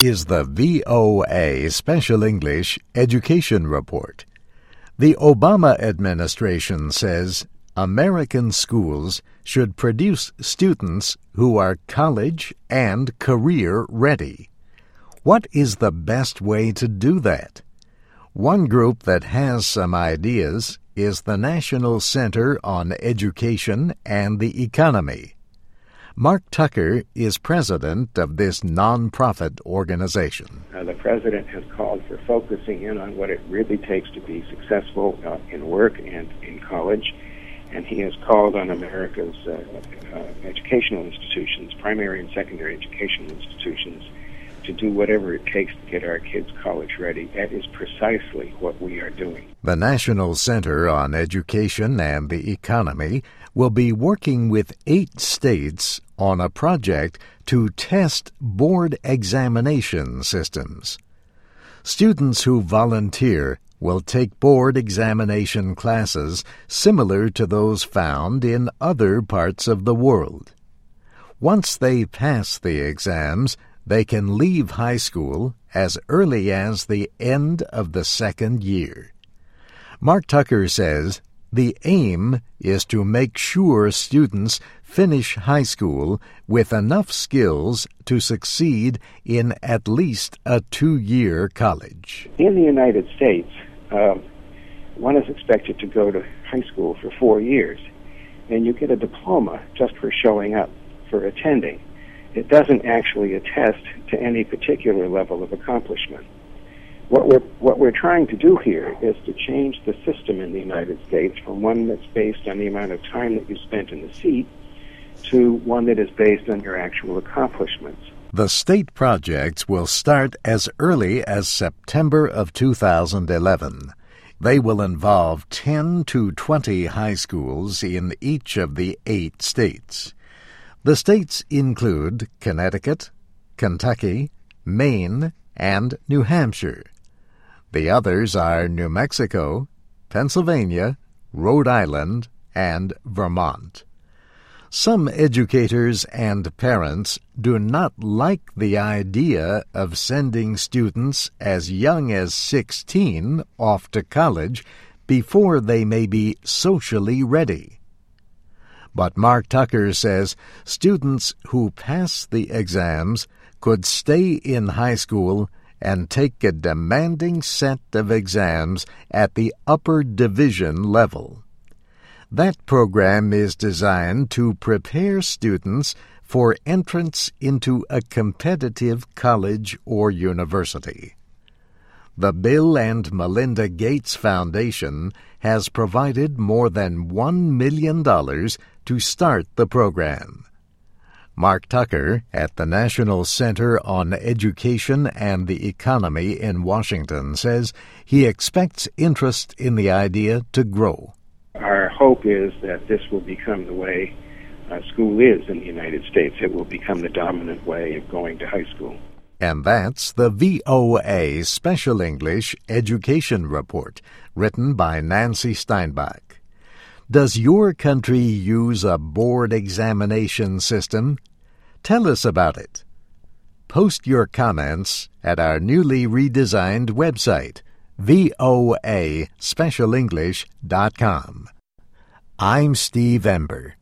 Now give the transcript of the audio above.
is the VOA Special English Education Report. The Obama administration says American schools should produce students who are college and career ready. What is the best way to do that? One group that has some ideas is the National Center on Education and the Economy. Mark Tucker is president of this nonprofit organization. The president has called for focusing in on what it really takes to be successful in work and in college, and he has called on America's educational institutions, primary and secondary educational institutions, to do whatever it takes to get our kids college ready. That is precisely what we are doing. The National Center on Education and the Economy will be working with 8 states on a project to test board examination systems. Students who volunteer will take board examination classes similar to those found in other parts of the world. Once they pass the exams, they can leave high school as early as the end of the second year. Mark Tucker says the aim is to make sure students finish high school with enough skills to succeed in at least a 2-year college. In the United States, one is expected to go to high school for 4 years, and you get a diploma just for showing up, for attending. It doesn't actually attest to any particular level of accomplishment. What we're trying to do here is to change the system in the United States from one that's based on the amount of time that you spent in the seat to one that is based on your actual accomplishments. The state projects will start as early as September of 2011. They will involve 10 to 20 high schools in each of the 8 states. The states include Connecticut, Kentucky, Maine, and New Hampshire. The others are New Mexico, Pennsylvania, Rhode Island, and Vermont. Some educators and parents do not like the idea of sending students as young as 16 off to college before they may be socially ready. But Mark Tucker says students who pass the exams could stay in high school and take a demanding set of exams at the upper division level. That program is designed to prepare students for entrance into a competitive college or university. The Bill and Melinda Gates Foundation has provided more than $1 million to start the program. Mark Tucker at the National Center on Education and the Economy in Washington says he expects interest in the idea to grow. Our hope is that this will become the way school is in the United States. It will become the dominant way of going to high school. And that's the VOA Special English Education Report, written by Nancy Steinbach. Does your country use a board examination system? Tell us about it. Post your comments at our newly redesigned website, voaspecialenglish.com. I'm Steve Ember.